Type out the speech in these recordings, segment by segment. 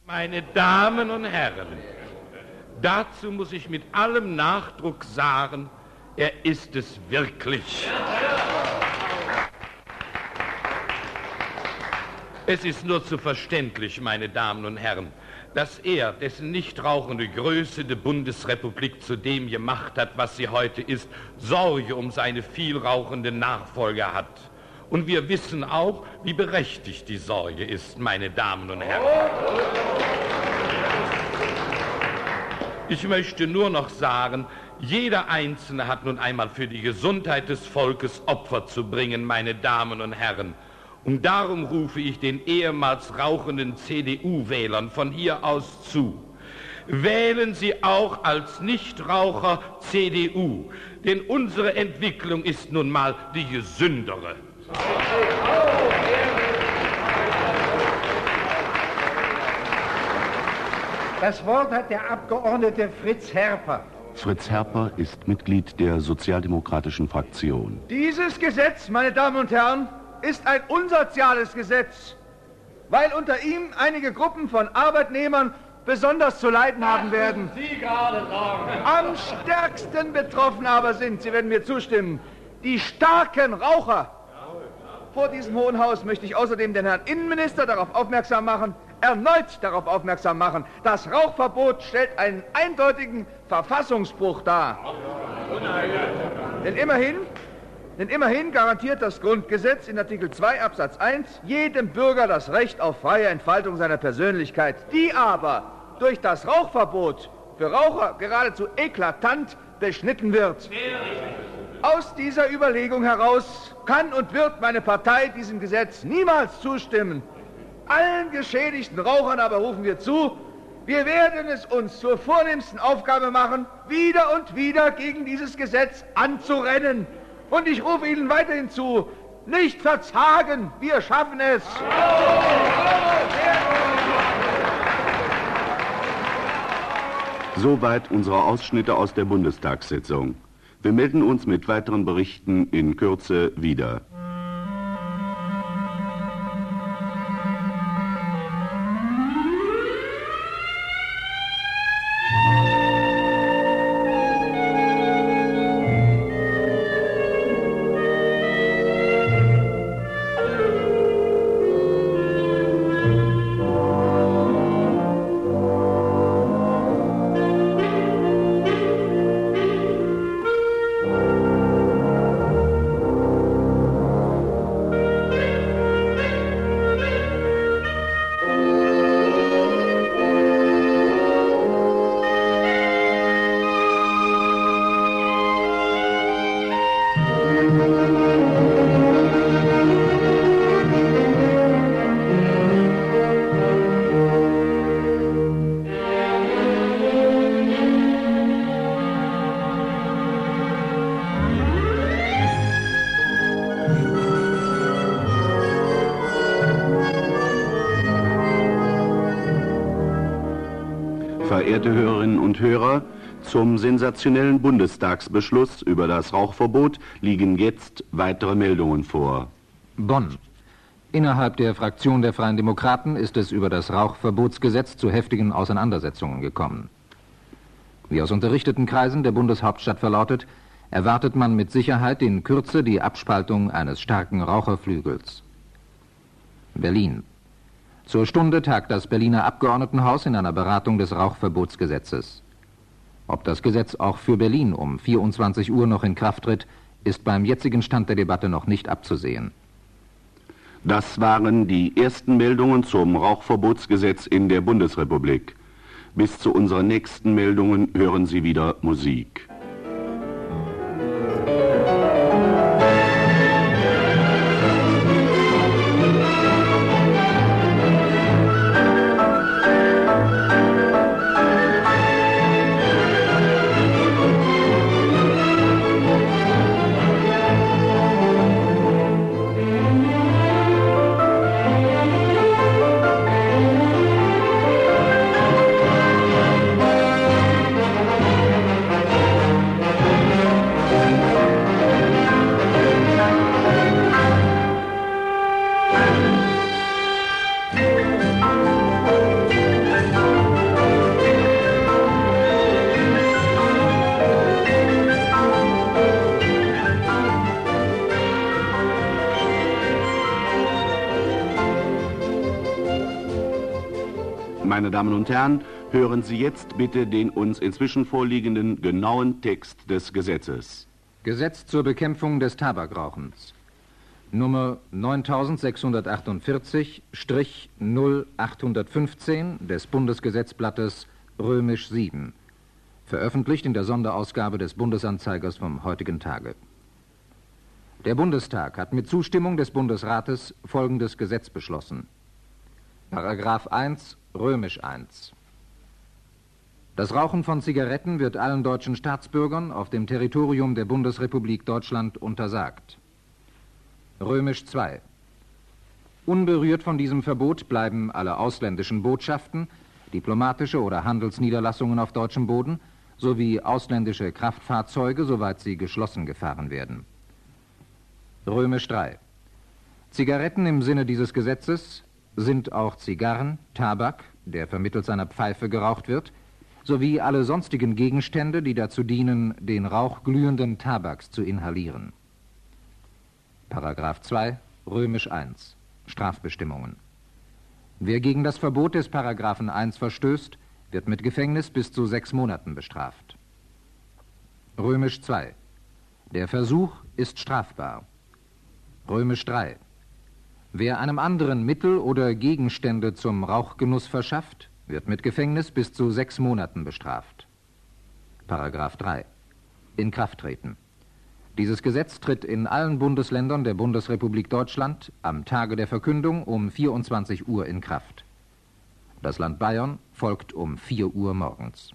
Meine Damen und Herren, dazu muss ich mit allem Nachdruck sagen, er ist es wirklich. Es ist nur zu verständlich, meine Damen und Herren, dass er, dessen nichtrauchende Größe die Bundesrepublik zu dem gemacht hat, was sie heute ist, Sorge um seine vielrauchenden Nachfolger hat. Und wir wissen auch, wie berechtigt die Sorge ist, meine Damen und Herren. Ich möchte nur noch sagen, jeder Einzelne hat nun einmal für die Gesundheit des Volkes Opfer zu bringen, meine Damen und Herren. Und darum rufe ich den ehemals rauchenden CDU-Wählern von hier aus zu. Wählen Sie auch als Nichtraucher CDU, denn unsere Entwicklung ist nun mal die gesündere. Das Wort hat der Abgeordnete Fritz Herper. Fritz Herper ist Mitglied der Sozialdemokratischen Fraktion. Dieses Gesetz, meine Damen und Herren, ist ein unsoziales Gesetz, weil unter ihm einige Gruppen von Arbeitnehmern besonders zu leiden haben werden. Sie gerade sagen. Am stärksten betroffen aber sind, Sie werden mir zustimmen, die starken Raucher. Vor diesem Hohen Haus möchte ich außerdem den Herrn Innenminister darauf aufmerksam machen, erneut darauf aufmerksam machen, das Rauchverbot stellt einen eindeutigen Verfassungsbruch dar. Denn immerhin garantiert das Grundgesetz in Artikel 2 Absatz 1 jedem Bürger das Recht auf freie Entfaltung seiner Persönlichkeit, die aber durch das Rauchverbot für Raucher geradezu eklatant beschnitten wird. Aus dieser Überlegung heraus kann und wird meine Partei diesem Gesetz niemals zustimmen. Allen geschädigten Rauchern aber rufen wir zu, wir werden es uns zur vornehmsten Aufgabe machen, wieder und wieder gegen dieses Gesetz anzurennen. Und ich rufe Ihnen weiterhin zu, nicht verzagen, wir schaffen es. Soweit unsere Ausschnitte aus der Bundestagssitzung. Wir melden uns mit weiteren Berichten in Kürze wieder. Verehrte Hörerinnen und Hörer, zum sensationellen Bundestagsbeschluss über das Rauchverbot liegen jetzt weitere Meldungen vor. Bonn. Innerhalb der Fraktion der Freien Demokraten ist es über das Rauchverbotsgesetz zu heftigen Auseinandersetzungen gekommen. Wie aus unterrichteten Kreisen der Bundeshauptstadt verlautet, erwartet man mit Sicherheit in Kürze die Abspaltung eines starken Raucherflügels. Berlin. Zur Stunde tagt das Berliner Abgeordnetenhaus in einer Beratung des Rauchverbotsgesetzes. Ob das Gesetz auch für Berlin um 24 Uhr noch in Kraft tritt, ist beim jetzigen Stand der Debatte noch nicht abzusehen. Das waren die ersten Meldungen zum Rauchverbotsgesetz in der Bundesrepublik. Bis zu unseren nächsten Meldungen hören Sie wieder Musik. Meine Damen und Herren, hören Sie jetzt bitte den uns inzwischen vorliegenden genauen Text des Gesetzes. Gesetz zur Bekämpfung des Tabakrauchens. Nummer 9646-0815 des Bundesgesetzblattes Römisch 7. Veröffentlicht in der Sonderausgabe des Bundesanzeigers vom heutigen Tage. Der Bundestag hat mit Zustimmung des Bundesrates folgendes Gesetz beschlossen. Paragraph 1, Römisch 1. Das Rauchen von Zigaretten wird allen deutschen Staatsbürgern auf dem Territorium der Bundesrepublik Deutschland untersagt. Römisch 2. Unberührt von diesem Verbot bleiben alle ausländischen Botschaften, diplomatische oder Handelsniederlassungen auf deutschem Boden sowie ausländische Kraftfahrzeuge, soweit sie geschlossen gefahren werden. Römisch 3. Zigaretten im Sinne dieses Gesetzes sind auch Zigarren, Tabak, der vermittels einer Pfeife geraucht wird, sowie alle sonstigen Gegenstände, die dazu dienen, den Rauch glühenden Tabaks zu inhalieren. Paragraph 2, Römisch 1. Strafbestimmungen. Wer gegen das Verbot des Paragraphen 1 verstößt, wird mit Gefängnis bis zu 6 Monaten bestraft. Römisch 2. Der Versuch ist strafbar. Römisch 3. Wer einem anderen Mittel oder Gegenstände zum Rauchgenuss verschafft, wird mit Gefängnis bis zu 6 Monaten bestraft. Paragraph 3. Inkrafttreten. Dieses Gesetz tritt in allen Bundesländern der Bundesrepublik Deutschland am Tage der Verkündung um 24 Uhr in Kraft. Das Land Bayern folgt um 4 Uhr morgens.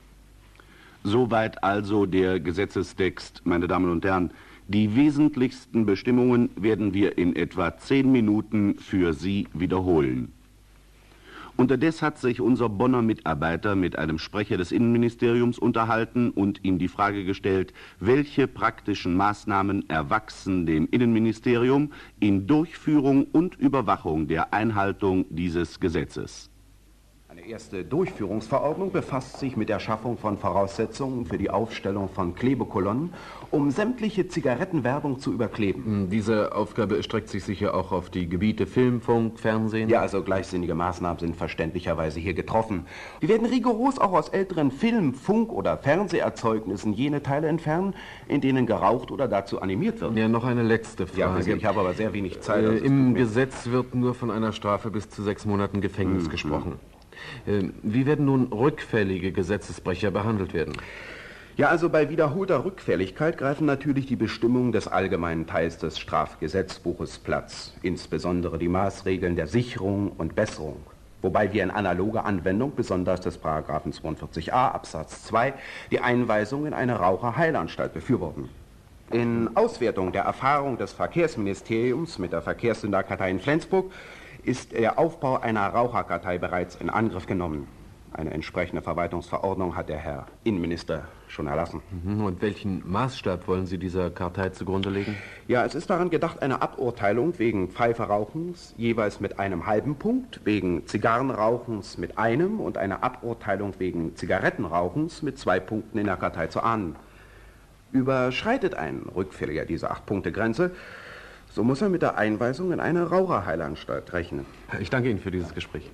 Soweit also der Gesetzestext, meine Damen und Herren. Die wesentlichsten Bestimmungen werden wir in etwa 10 Minuten für Sie wiederholen. Unterdessen hat sich unser Bonner Mitarbeiter mit einem Sprecher des Innenministeriums unterhalten und ihm die Frage gestellt, welche praktischen Maßnahmen erwachsen dem Innenministerium in Durchführung und Überwachung der Einhaltung dieses Gesetzes. Eine erste Durchführungsverordnung befasst sich mit der Schaffung von Voraussetzungen für die Aufstellung von Klebekolonnen, um sämtliche Zigarettenwerbung zu überkleben. Diese Aufgabe erstreckt sich sicher auch auf die Gebiete Film, Funk, Fernsehen? Ja, also gleichsinnige Maßnahmen sind verständlicherweise hier getroffen. Wir werden rigoros auch aus älteren Film-, Funk- oder Fernseherzeugnissen jene Teile entfernen, in denen geraucht oder dazu animiert wird. Ja, noch eine letzte Frage. Ja, ich habe aber sehr wenig Zeit. Also Im Gesetz wird nur von einer Strafe bis zu 6 Monaten Gefängnis gesprochen. Wie werden nun rückfällige Gesetzesbrecher behandelt werden? Ja, also bei wiederholter Rückfälligkeit greifen natürlich die Bestimmungen des allgemeinen Teils des Strafgesetzbuches Platz, insbesondere die Maßregeln der Sicherung und Besserung, wobei wir in analoger Anwendung besonders des Paragraphen 42a Absatz 2 die Einweisung in eine Raucherheilanstalt befürworten. In Auswertung der Erfahrung des Verkehrsministeriums mit der Verkehrssünderkartei in Flensburg ist der Aufbau einer Raucherkartei bereits in Angriff genommen. Eine entsprechende Verwaltungsverordnung hat der Herr Innenminister schon erlassen. Und welchen Maßstab wollen Sie dieser Kartei zugrunde legen? Ja, es ist daran gedacht, eine Aburteilung wegen Pfeiferauchens jeweils mit einem halben Punkt, wegen Zigarrenrauchens mit einem und eine Aburteilung wegen Zigarettenrauchens mit 2 Punkten in der Kartei zu ahnden. Überschreitet ein Rückfälliger diese 8-Punkte-Grenze, so muss er mit der Einweisung in eine Raucherheilanstalt rechnen. Ich danke Ihnen für dieses Gespräch.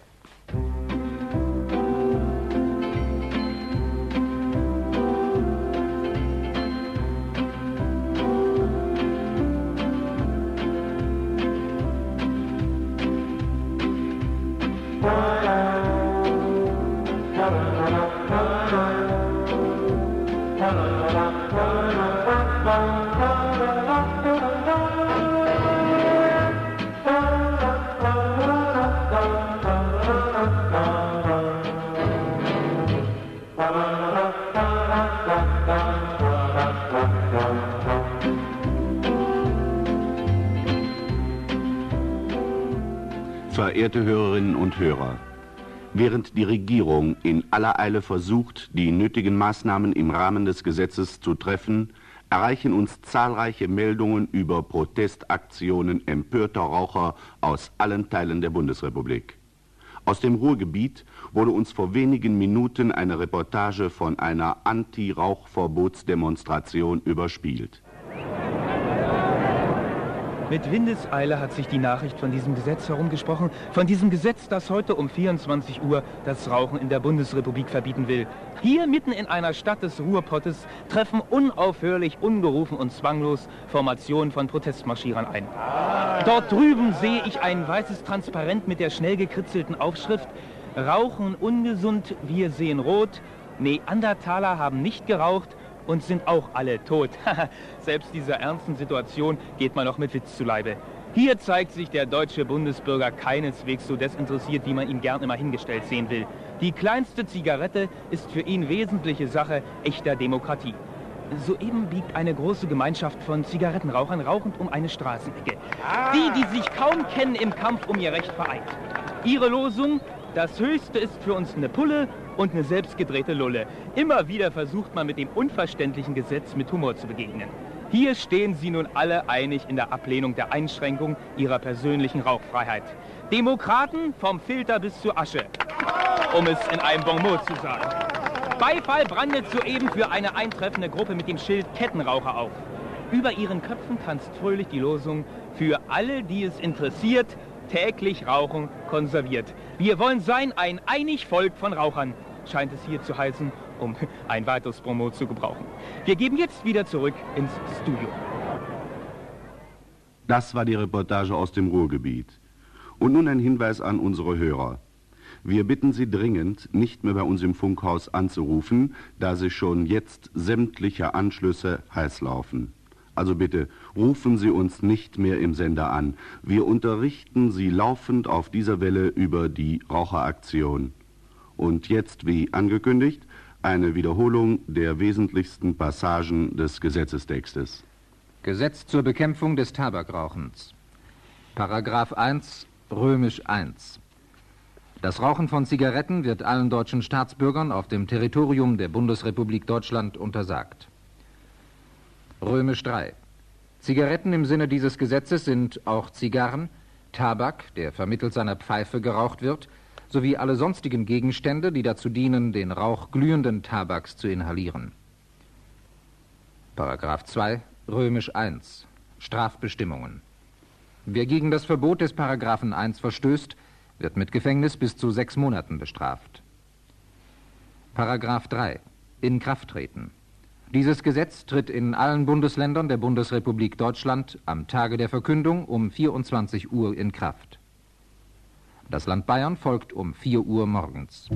Verehrte Hörerinnen und Hörer, während die Regierung in aller Eile versucht, die nötigen Maßnahmen im Rahmen des Gesetzes zu treffen, erreichen uns zahlreiche Meldungen über Protestaktionen empörter Raucher aus allen Teilen der Bundesrepublik. Aus dem Ruhrgebiet wurde uns vor wenigen Minuten eine Reportage von einer Anti-Rauchverbotsdemonstration überspielt. Mit Windeseile hat sich die Nachricht von diesem Gesetz herumgesprochen. Von diesem Gesetz, das heute um 24 Uhr das Rauchen in der Bundesrepublik verbieten will. Hier mitten in einer Stadt des Ruhrpottes treffen unaufhörlich, ungerufen und zwanglos Formationen von Protestmarschierern ein. Dort drüben sehe ich ein weißes Transparent mit der schnell gekritzelten Aufschrift: Rauchen ungesund, wir sehen rot. Neandertaler haben nicht geraucht und sind auch alle tot. Selbst dieser ernsten Situation geht man noch mit Witz zu Leibe. Hier zeigt sich der deutsche Bundesbürger keineswegs so desinteressiert, wie man ihn gern immer hingestellt sehen will. Die kleinste Zigarette ist für ihn wesentliche Sache echter Demokratie. Soeben biegt eine große Gemeinschaft von Zigarettenrauchern rauchend um eine Straßenecke. Die sich kaum kennen, im Kampf um ihr Recht vereint. Ihre Losung: Das Höchste ist für uns eine Pulle und eine selbstgedrehte Lulle. Immer wieder versucht man mit dem unverständlichen Gesetz mit Humor zu begegnen. Hier stehen sie nun alle einig in der Ablehnung der Einschränkung ihrer persönlichen Rauchfreiheit. Demokraten vom Filter bis zur Asche, um es in einem Bonmot zu sagen. Beifall brandet soeben für eine eintreffende Gruppe mit dem Schild Kettenraucher auf. Über ihren Köpfen tanzt fröhlich die Losung: Für alle, die es interessiert, täglich Rauchen konserviert. Wir wollen sein ein einig Volk von Rauchern, scheint es hier zu heißen, um ein weiteres Promo zu gebrauchen. Wir geben jetzt wieder zurück ins Studio. Das war die Reportage aus dem Ruhrgebiet. Und nun ein Hinweis an unsere Hörer. Wir bitten Sie dringend, nicht mehr bei uns im Funkhaus anzurufen, da sich schon jetzt sämtliche Anschlüsse heiß laufen. Also bitte, rufen Sie uns nicht mehr im Sender an. Wir unterrichten Sie laufend auf dieser Welle über die Raucheraktion. Und jetzt, wie angekündigt, eine Wiederholung der wesentlichsten Passagen des Gesetzestextes. Gesetz zur Bekämpfung des Tabakrauchens. Paragraph 1, römisch 1. Das Rauchen von Zigaretten wird allen deutschen Staatsbürgern auf dem Territorium der Bundesrepublik Deutschland untersagt. Römisch 3. Zigaretten im Sinne dieses Gesetzes sind auch Zigarren, Tabak, der vermittels einer Pfeife geraucht wird, sowie alle sonstigen Gegenstände, die dazu dienen, den Rauch glühenden Tabaks zu inhalieren. Paragraph 2, römisch 1. Strafbestimmungen. Wer gegen das Verbot des Paragraphen 1 verstößt, wird mit Gefängnis bis zu 6 Monaten bestraft. Paragraph 3. Inkrafttreten. Dieses Gesetz tritt in allen Bundesländern der Bundesrepublik Deutschland am Tage der Verkündung um 24 Uhr in Kraft. Das Land Bayern folgt um 4 Uhr morgens.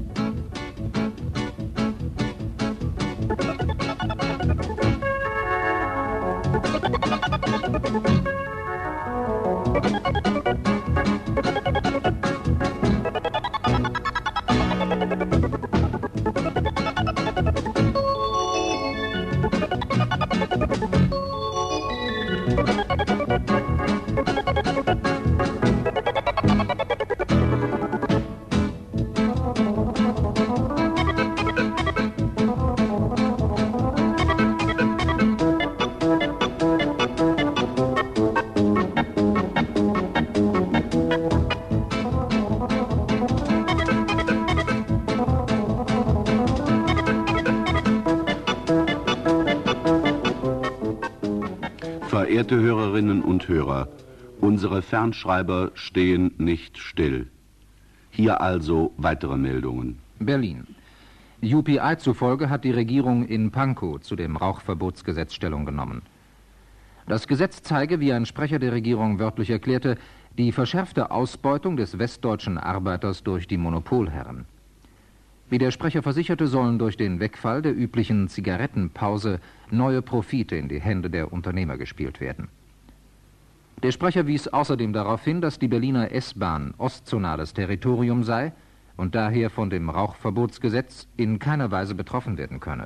Verehrte Hörerinnen und Hörer, unsere Fernschreiber stehen nicht still. Hier also weitere Meldungen. Berlin. UPI zufolge hat die Regierung in Pankow zu dem Rauchverbotsgesetz Stellung genommen. Das Gesetz zeige, wie ein Sprecher der Regierung wörtlich erklärte, die verschärfte Ausbeutung des westdeutschen Arbeiters durch die Monopolherren. Wie der Sprecher versicherte, sollen durch den Wegfall der üblichen Zigarettenpause neue Profite in die Hände der Unternehmer gespielt werden. Der Sprecher wies außerdem darauf hin, dass die Berliner S-Bahn ostzonales Territorium sei und daher von dem Rauchverbotsgesetz in keiner Weise betroffen werden könne.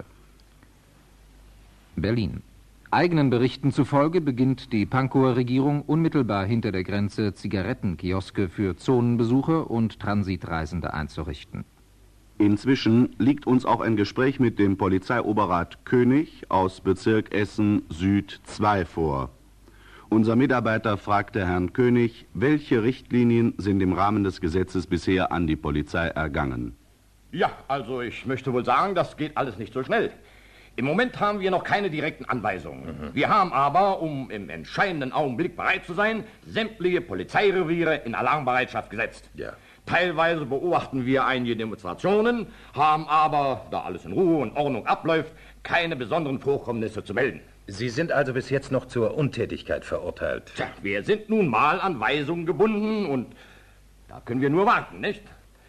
Berlin. Eigenen Berichten zufolge beginnt die Pankower Regierung unmittelbar hinter der Grenze Zigarettenkioske für Zonenbesucher und Transitreisende einzurichten. Inzwischen liegt uns auch ein Gespräch mit dem Polizeioberrat König aus Bezirk Essen Süd 2 vor. Unser Mitarbeiter fragte Herrn König, welche Richtlinien sind im Rahmen des Gesetzes bisher an die Polizei ergangen. Ja, also ich möchte wohl sagen, das geht alles nicht so schnell. Im Moment haben wir noch keine direkten Anweisungen. Wir haben aber, um im entscheidenden Augenblick bereit zu sein, sämtliche Polizeireviere in Alarmbereitschaft gesetzt. Ja. Teilweise beobachten wir einige Demonstrationen, haben aber, da alles in Ruhe und Ordnung abläuft, keine besonderen Vorkommnisse zu melden. Sie sind also bis jetzt noch zur Untätigkeit verurteilt. Tja, wir sind nun mal an Weisungen gebunden und da können wir nur warten, nicht?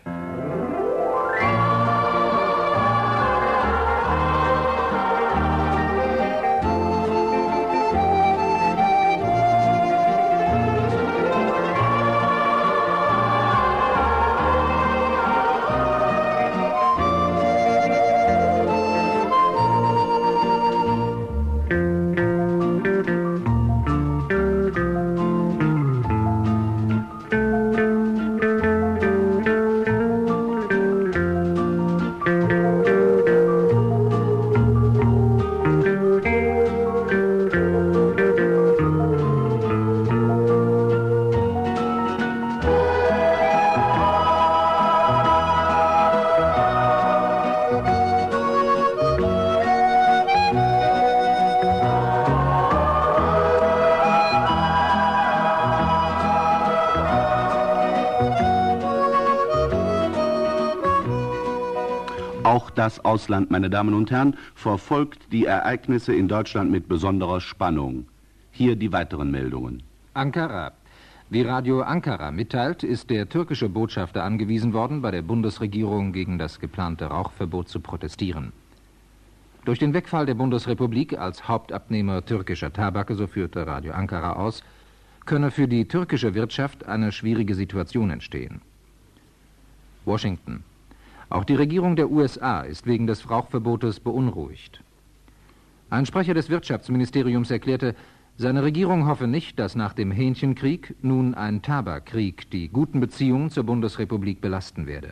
Auch das Ausland, meine Damen und Herren, verfolgt die Ereignisse in Deutschland mit besonderer Spannung. Hier die weiteren Meldungen. Ankara. Wie Radio Ankara mitteilt, ist der türkische Botschafter angewiesen worden, bei der Bundesregierung gegen das geplante Rauchverbot zu protestieren. Durch den Wegfall der Bundesrepublik als Hauptabnehmer türkischer Tabake, so führte Radio Ankara aus, könne für die türkische Wirtschaft eine schwierige Situation entstehen. Washington. Auch die Regierung der USA ist wegen des Rauchverbotes beunruhigt. Ein Sprecher des Wirtschaftsministeriums erklärte, seine Regierung hoffe nicht, dass nach dem Hähnchenkrieg nun ein Tabakkrieg die guten Beziehungen zur Bundesrepublik belasten werde.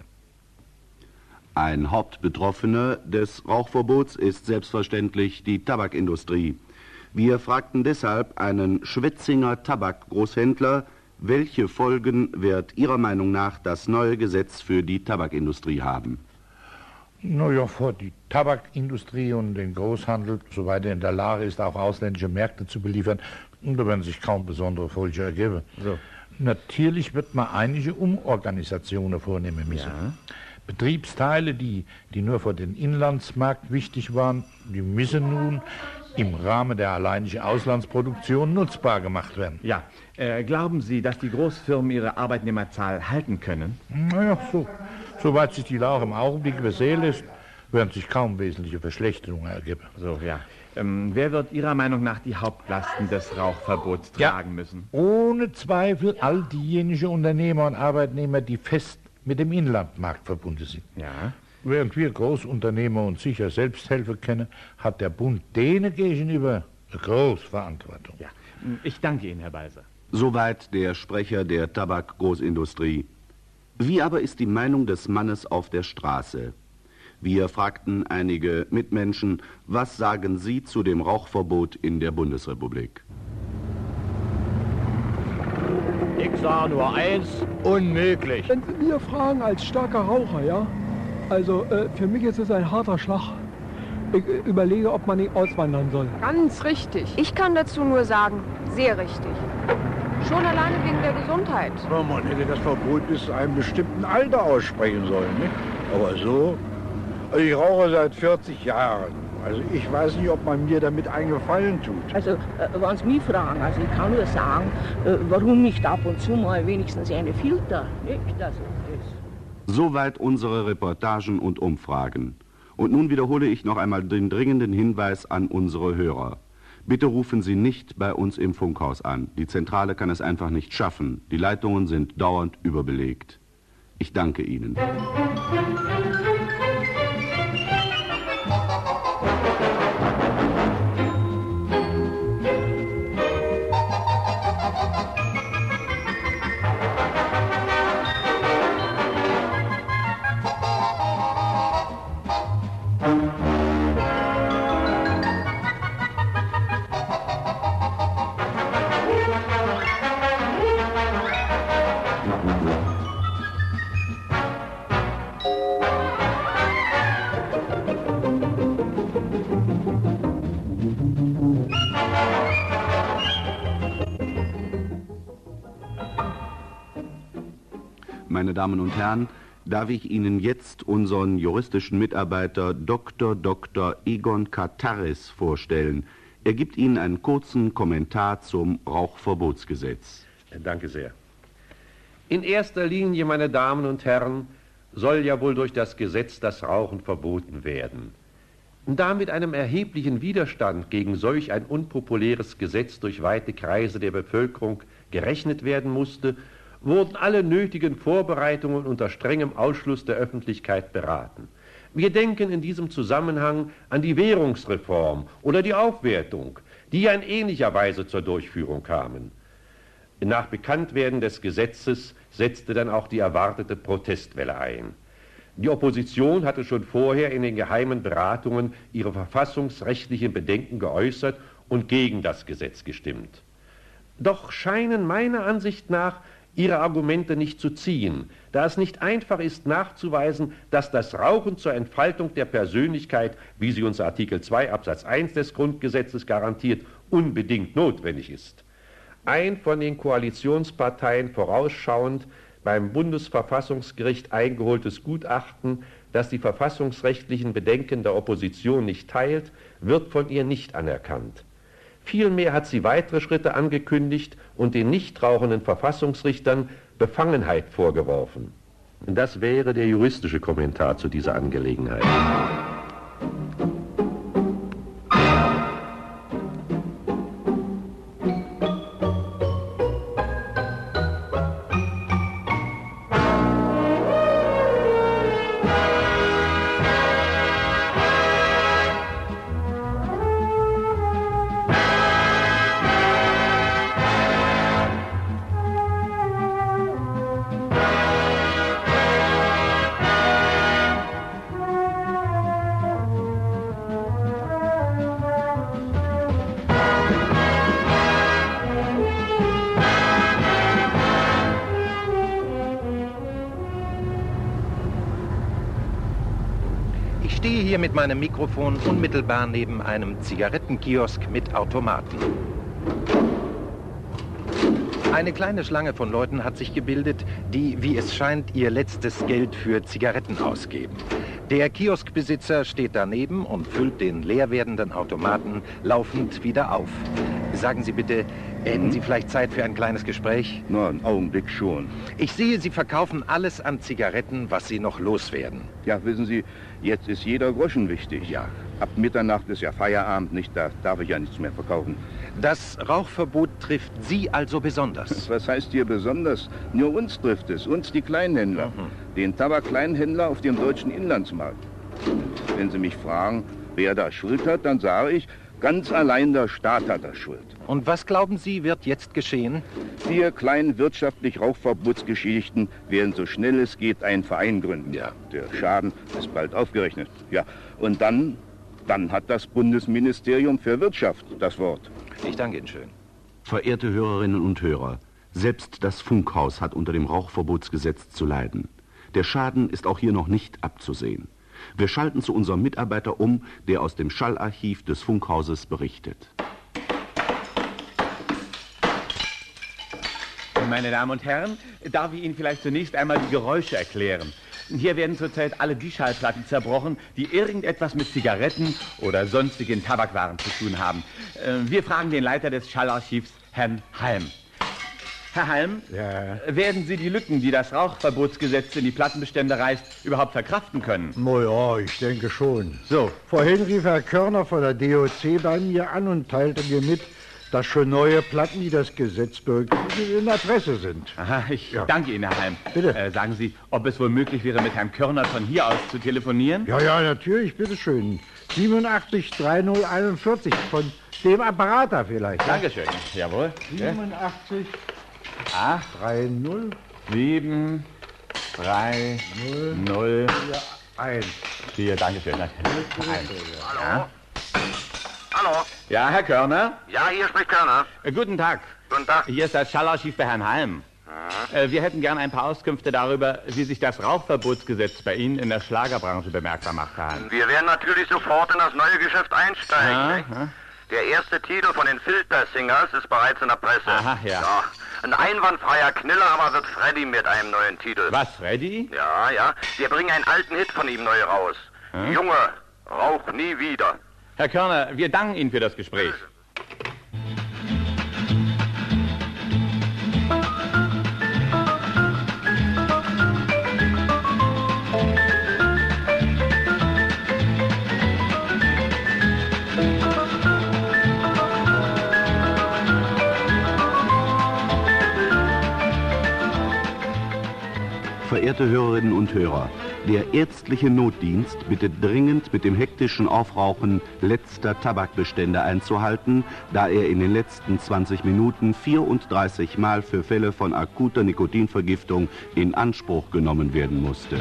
Ein Hauptbetroffener des Rauchverbots ist selbstverständlich die Tabakindustrie. Wir fragten deshalb einen Schwetzinger Tabakgroßhändler, welche Folgen wird Ihrer Meinung nach das neue Gesetz für die Tabakindustrie haben? Naja, für die Tabakindustrie und den Großhandel, soweit er in der Lage ist, auch ausländische Märkte zu beliefern, da werden sich kaum besondere Folgen ergeben. So. Natürlich wird man einige Umorganisationen vornehmen müssen. Ja. Betriebsteile, die nur für den Inlandsmarkt wichtig waren, die müssen nun im Rahmen der alleinigen Auslandsproduktion nutzbar gemacht werden. Ja, glauben Sie, dass die Großfirmen ihre Arbeitnehmerzahl halten können? Naja, soweit sich die Lage im Augenblick übersehen lässt, werden sich kaum wesentliche Verschlechterungen ergeben. So, ja. Wer wird Ihrer Meinung nach die Hauptlasten des Rauchverbots tragen müssen? Ohne Zweifel all diejenigen Unternehmer und Arbeitnehmer, die fest mit dem Inlandmarkt verbunden sind. Ja. Während wir Großunternehmer uns sicher selbst helfen können, hat der Bund denen gegenüber eine große Verantwortung. Ja, ich danke Ihnen, Herr Beiser. Soweit der Sprecher der Tabakgroßindustrie. Wie aber ist die Meinung des Mannes auf der Straße? Wir fragten einige Mitmenschen, was sagen sie zu dem Rauchverbot in der Bundesrepublik? Ich sage nur eins, unmöglich. Wenn Sie mir fragen, als starker Raucher, ja? Also für mich ist es ein harter Schlag. Ich überlege, ob man nicht auswandern soll. Ganz richtig. Ich kann dazu nur sagen, sehr richtig. Schon alleine wegen der Gesundheit. Ja, man hätte das Verbot bis zu einem bestimmten Alter aussprechen sollen, ne? Aber so... Also ich rauche seit 40 Jahren. Also ich weiß nicht, ob man mir damit einen Gefallen tut. Also, wenn Sie mich fragen, also ich kann nur sagen, warum nicht ab und zu mal wenigstens eine Filter, nicht? Also, Soweit unsere Reportagen und Umfragen. Und nun wiederhole ich noch einmal den dringenden Hinweis an unsere Hörer. Bitte rufen Sie nicht bei uns im Funkhaus an. Die Zentrale kann es einfach nicht schaffen. Die Leitungen sind dauernd überbelegt. Ich danke Ihnen. meine Damen und Herren, darf ich Ihnen jetzt unseren juristischen Mitarbeiter Dr. Egon Kataris vorstellen. Er gibt Ihnen einen kurzen Kommentar zum Rauchverbotsgesetz. Danke sehr. In erster Linie, meine Damen und Herren, soll ja wohl durch das Gesetz das Rauchen verboten werden. Da mit einem erheblichen Widerstand gegen solch ein unpopuläres Gesetz durch weite Kreise der Bevölkerung gerechnet werden musste, wurden alle nötigen Vorbereitungen unter strengem Ausschluss der Öffentlichkeit beraten. Wir denken in diesem Zusammenhang an die Währungsreform oder die Aufwertung, die ja in ähnlicher Weise zur Durchführung kamen. Nach Bekanntwerden des Gesetzes setzte dann auch die erwartete Protestwelle ein. Die Opposition hatte schon vorher in den geheimen Beratungen ihre verfassungsrechtlichen Bedenken geäußert und gegen das Gesetz gestimmt. Doch scheinen meiner Ansicht nach ihre Argumente nicht zu ziehen, da es nicht einfach ist nachzuweisen, dass das Rauchen zur Entfaltung der Persönlichkeit, wie sie uns Artikel 2 Absatz 1 des Grundgesetzes garantiert, unbedingt notwendig ist. Ein von den Koalitionsparteien vorausschauend beim Bundesverfassungsgericht eingeholtes Gutachten, das die verfassungsrechtlichen Bedenken der Opposition nicht teilt, wird von ihr nicht anerkannt. Vielmehr hat sie weitere Schritte angekündigt und den nicht rauchenden Verfassungsrichtern Befangenheit vorgeworfen. Das wäre der juristische Kommentar zu dieser Angelegenheit. Ich stehe hier mit meinem Mikrofon unmittelbar neben einem Zigarettenkiosk mit Automaten. Eine kleine Schlange von Leuten hat sich gebildet, die, wie es scheint, ihr letztes Geld für Zigaretten ausgeben. Der Kioskbesitzer steht daneben und füllt den leer werdenden Automaten laufend wieder auf. Sagen Sie bitte, hätten Sie vielleicht Zeit für ein kleines Gespräch? Na, einen Augenblick schon. Ich sehe, Sie verkaufen alles an Zigaretten, was Sie noch loswerden. Ja, wissen Sie, jetzt ist jeder Groschen wichtig. Ja. Ab Mitternacht ist ja Feierabend, nicht? Da darf ich ja nichts mehr verkaufen. Das Rauchverbot trifft Sie also besonders? Was heißt hier besonders? Nur uns trifft es, uns die Kleinhändler. Den Tabakkleinhändler auf dem deutschen Inlandsmarkt. Wenn Sie mich fragen, wer da Schuld hat, dann sage ich, ganz allein der Staat hat das Schuld. Und was glauben Sie, wird jetzt geschehen? 4 kleinen wirtschaftlich Rauchverbotsgeschichten werden so schnell es geht einen Verein gründen. Ja. Der Schaden ist bald aufgerechnet. Ja, und dann hat das Bundesministerium für Wirtschaft das Wort. Ich danke Ihnen schön. Verehrte Hörerinnen und Hörer, selbst das Funkhaus hat unter dem Rauchverbotsgesetz zu leiden. Der Schaden ist auch hier noch nicht abzusehen. Wir schalten zu unserem Mitarbeiter um, der aus dem Schallarchiv des Funkhauses berichtet. Meine Damen und Herren, darf ich Ihnen vielleicht zunächst einmal die Geräusche erklären. Hier werden zurzeit alle die Schallplatten zerbrochen, die irgendetwas mit Zigaretten oder sonstigen Tabakwaren zu tun haben. Wir fragen den Leiter des Schallarchivs, Herrn Halm. Herr Halm, ja. Werden Sie die Lücken, die das Rauchverbotsgesetz in die Plattenbestände reißt, überhaupt verkraften können? Na ja, ich denke schon. So. Vorhin rief Herr Körner von der DOC bei mir an und teilte mir mit, dass schon neue Platten, die das Gesetz berücksichtigen, in der Presse sind. Aha, ich danke Ihnen, Herr Halm. Bitte. Sagen Sie, ob es wohl möglich wäre, mit Herrn Körner von hier aus zu telefonieren? Ja, natürlich, bitteschön. 87 3041 von dem Apparat da vielleicht. Dankeschön, jawohl. 87 8 30 7 3 0 1. 4, Dankeschön. Hallo? Hallo? Ja, Herr Körner? Ja, hier spricht Körner. Guten Tag. Guten Tag. Hier ist das Schallarchiv bei Herrn Halm. Wir hätten gern ein paar Auskünfte darüber, wie sich das Rauchverbotsgesetz bei Ihnen in der Schlagerbranche bemerkbar macht, Herr Halm. Wir werden natürlich sofort in das neue Geschäft einsteigen. Der erste Titel von den Filter Singers ist bereits in der Presse. Aha, ja. Ein einwandfreier Kniller aber wird Freddy mit einem neuen Titel. Was, Freddy? Ja, ja. Wir bringen einen alten Hit von ihm neu raus. Junge, rauch nie wieder. Herr Körner, wir danken Ihnen für das Gespräch. Verehrte Hörerinnen und Hörer, der ärztliche Notdienst bittet dringend mit dem hektischen Aufrauchen letzter Tabakbestände einzuhalten, da er in den letzten 20 Minuten 34 Mal für Fälle von akuter Nikotinvergiftung in Anspruch genommen werden musste.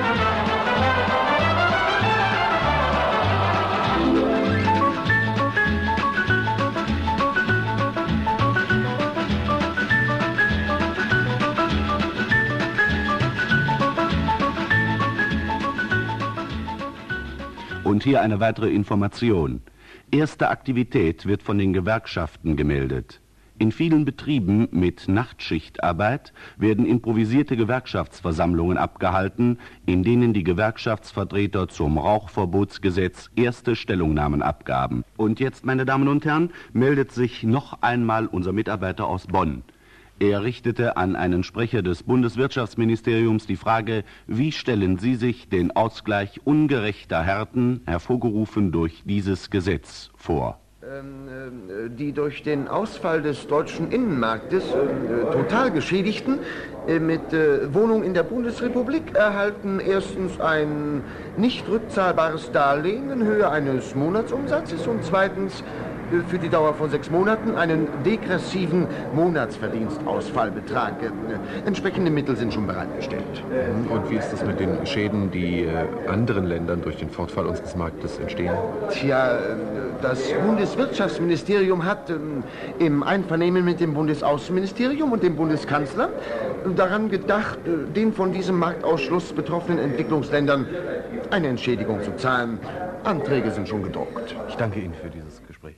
Und hier eine weitere Information. Erste Aktivität wird von den Gewerkschaften gemeldet. In vielen Betrieben mit Nachtschichtarbeit werden improvisierte Gewerkschaftsversammlungen abgehalten, in denen die Gewerkschaftsvertreter zum Rauchverbotsgesetz erste Stellungnahmen abgaben. Und jetzt, meine Damen und Herren, meldet sich noch einmal unser Mitarbeiter aus Bonn. Er richtete an einen Sprecher des Bundeswirtschaftsministeriums die Frage, wie stellen Sie sich den Ausgleich ungerechter Härten, hervorgerufen durch dieses Gesetz, vor? Die durch den Ausfall des deutschen Innenmarktes total Geschädigten mit Wohnungen in der Bundesrepublik erhalten erstens ein nicht rückzahlbares Darlehen in Höhe eines Monatsumsatzes und zweitens für die Dauer von 6 Monaten einen degressiven Monatsverdienstausfallbetrag. Entsprechende Mittel sind schon bereitgestellt. Und wie ist es mit den Schäden, die anderen Ländern durch den Fortfall unseres Marktes entstehen? Tja, das Bundeswirtschaftsministerium hat im Einvernehmen mit dem Bundesaußenministerium und dem Bundeskanzler daran gedacht, den von diesem Marktausschluss betroffenen Entwicklungsländern eine Entschädigung zu zahlen. Anträge sind schon gedruckt. Ich danke Ihnen für dieses Gespräch.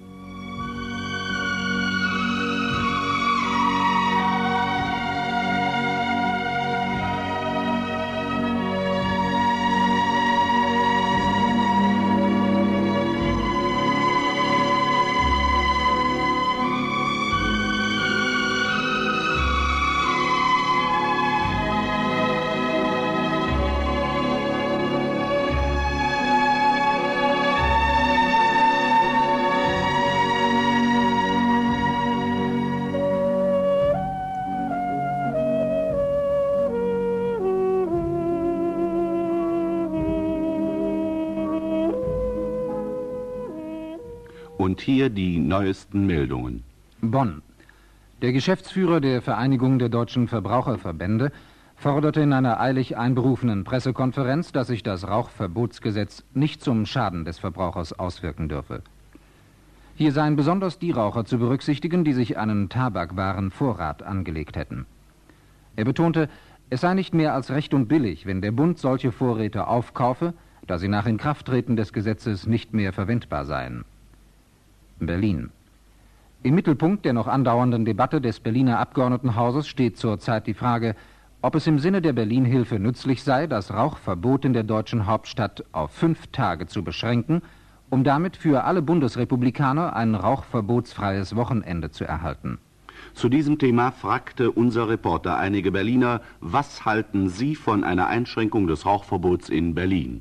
Und hier die neuesten Meldungen. Bonn. Der Geschäftsführer der Vereinigung der deutschen Verbraucherverbände forderte in einer eilig einberufenen Pressekonferenz, dass sich das Rauchverbotsgesetz nicht zum Schaden des Verbrauchers auswirken dürfe. Hier seien besonders die Raucher zu berücksichtigen, die sich einen Tabakwarenvorrat angelegt hätten. Er betonte, es sei nicht mehr als recht und billig, wenn der Bund solche Vorräte aufkaufe, da sie nach Inkrafttreten des Gesetzes nicht mehr verwendbar seien. Berlin. Im Mittelpunkt der noch andauernden Debatte des Berliner Abgeordnetenhauses steht zurzeit die Frage, ob es im Sinne der Berlin-Hilfe nützlich sei, das Rauchverbot in der deutschen Hauptstadt auf 5 Tage zu beschränken, um damit für alle Bundesrepublikaner ein rauchverbotsfreies Wochenende zu erhalten. Zu diesem Thema fragte unser Reporter einige Berliner, was halten Sie von einer Einschränkung des Rauchverbots in Berlin?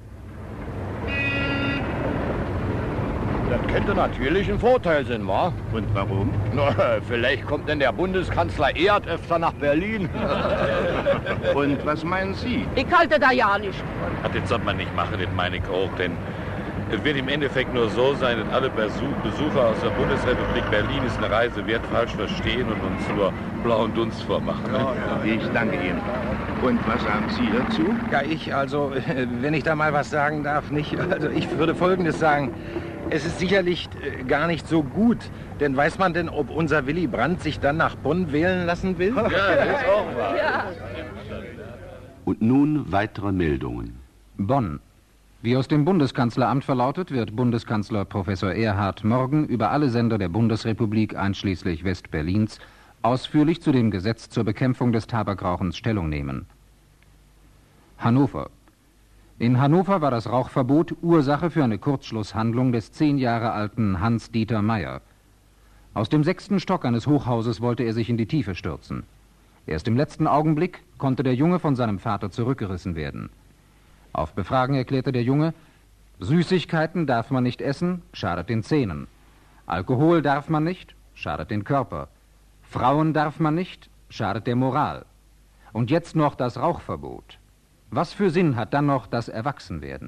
Das könnte natürlich ein Vorteil sein, wa? Und warum? Na, vielleicht kommt denn der Bundeskanzler Erd öfter nach Berlin. Und was meinen Sie? Ich halte da ja nicht. Ach, das sollte man nicht machen, das meine ich auch, denn es wird im Endeffekt nur so sein, dass alle Besucher aus der Bundesrepublik Berlin ist eine Reise wert falsch verstehen und uns nur blauen Dunst vormachen. Ja. Ich danke Ihnen. Und was sagen Sie dazu? Ja, wenn ich da mal was sagen darf, nicht. Also ich würde Folgendes sagen. Es ist sicherlich gar nicht so gut, denn weiß man denn, ob unser Willy Brandt sich dann nach Bonn wählen lassen will? Ja, das ist auch wahr. Ja. Und nun weitere Meldungen. Bonn. Wie aus dem Bundeskanzleramt verlautet, wird Bundeskanzler Professor Erhard morgen über alle Sender der Bundesrepublik, einschließlich Westberlins, ausführlich zu dem Gesetz zur Bekämpfung des Tabakrauchens Stellung nehmen. Hannover. In Hannover war das Rauchverbot Ursache für eine Kurzschlusshandlung des 10 Jahre alten Hans-Dieter Meyer. Aus dem 6. Stock eines Hochhauses wollte er sich in die Tiefe stürzen. Erst im letzten Augenblick konnte der Junge von seinem Vater zurückgerissen werden. Auf Befragen erklärte der Junge, Süßigkeiten darf man nicht essen, schadet den Zähnen. Alkohol darf man nicht, schadet den Körper. Frauen darf man nicht, schadet der Moral. Und jetzt noch das Rauchverbot. Was für Sinn hat dann noch das Erwachsenwerden?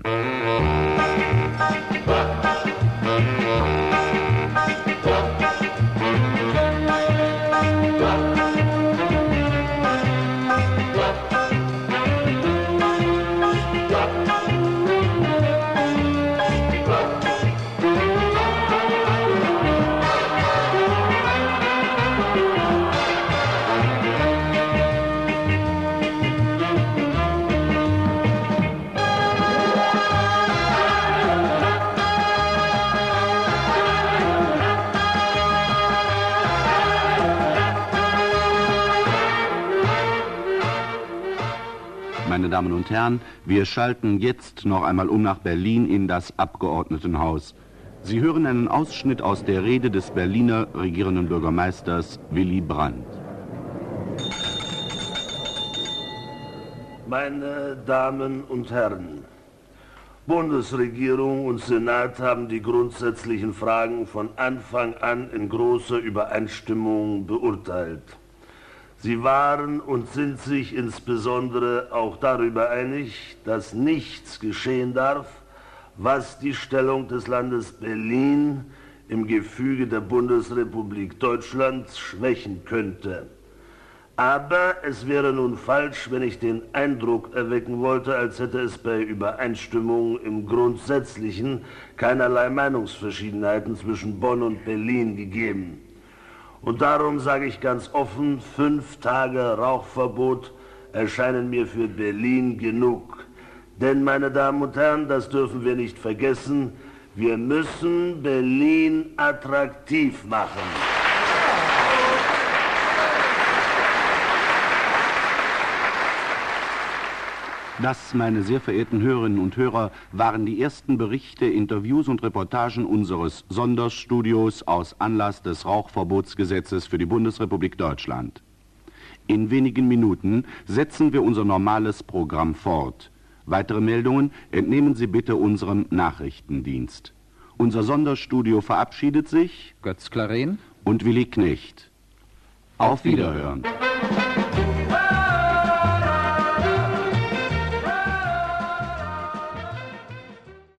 Meine Damen und Herren, wir schalten jetzt noch einmal um nach Berlin in das Abgeordnetenhaus. Sie hören einen Ausschnitt aus der Rede des Berliner regierenden Bürgermeisters Willy Brandt. Meine Damen und Herren, Bundesregierung und Senat haben die grundsätzlichen Fragen von Anfang an in großer Übereinstimmung beurteilt. Sie waren und sind sich insbesondere auch darüber einig, dass nichts geschehen darf, was die Stellung des Landes Berlin im Gefüge der Bundesrepublik Deutschland schwächen könnte. Aber es wäre nun falsch, wenn ich den Eindruck erwecken wollte, als hätte es bei Übereinstimmung im Grundsätzlichen keinerlei Meinungsverschiedenheiten zwischen Bonn und Berlin gegeben. Und darum sage ich ganz offen, 5 Tage Rauchverbot erscheinen mir für Berlin genug. Denn, meine Damen und Herren, das dürfen wir nicht vergessen, wir müssen Berlin attraktiv machen. Das, meine sehr verehrten Hörerinnen und Hörer, waren die ersten Berichte, Interviews und Reportagen unseres Sonderstudios aus Anlass des Rauchverbotsgesetzes für die Bundesrepublik Deutschland. In wenigen Minuten setzen wir unser normales Programm fort. Weitere Meldungen entnehmen Sie bitte unserem Nachrichtendienst. Unser Sonderstudio verabschiedet sich. Götz Clarén und Willi Knecht. Auf Wiederhören.